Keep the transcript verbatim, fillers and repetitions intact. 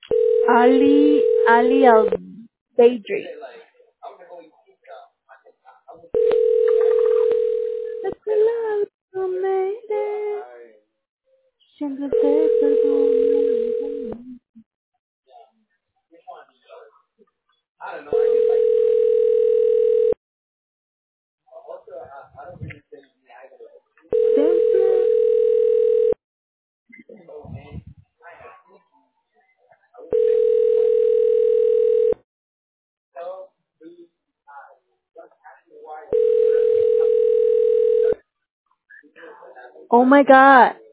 Ali Ali Al Badri. Siempre te perdono. Siempre. Oh my god.